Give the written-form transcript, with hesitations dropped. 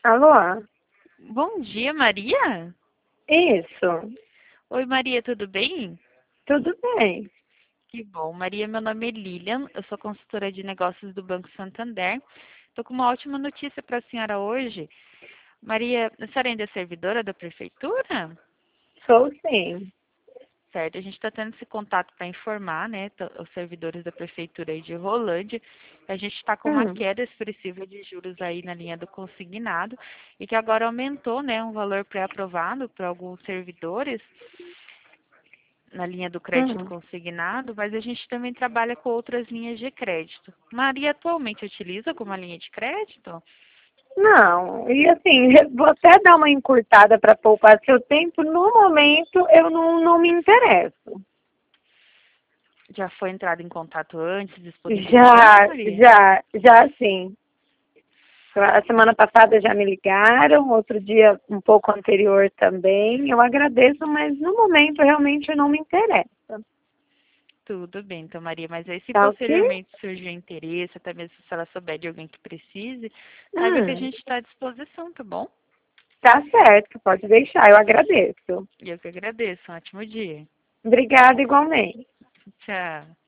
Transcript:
Alô? Bom dia, Maria. Isso. Oi, Maria, tudo bem? Tudo bem. Que bom. Maria, meu nome é Lilian, eu sou consultora de negócios do Banco Santander. Estou com uma ótima notícia para a senhora hoje. Maria, a senhora ainda é servidora da prefeitura? Sou sim. Certo, a gente está tendo esse contato para informar, né, os servidores da prefeitura aí de Rolândia. A gente está com uma Hum, queda expressiva de juros aí na linha do consignado e que agora aumentou, né, um valor pré-aprovado para alguns servidores na linha do crédito hum. consignado, mas a gente também trabalha com outras linhas de crédito. Maria atualmente utiliza como linha de crédito? Não, e assim, vou até dar uma encurtada para poupar seu tempo. No momento, eu não me interesso. Já foi entrado em contato antes, disponibilizando, Já, Maria? já, já sim. A semana passada já me ligaram, outro dia um pouco anterior também. Eu agradeço, mas no momento realmente eu não me interesso. Tudo bem, então, Maria, mas aí se Tá ok? posteriormente surgir interesse, até mesmo se ela souber de alguém que precise, saiba que a Hum, gente está à disposição, tá bom? tá certo, pode deixar, eu agradeço. E eu que agradeço. Um ótimo dia. Obrigada igualmente. Tchau.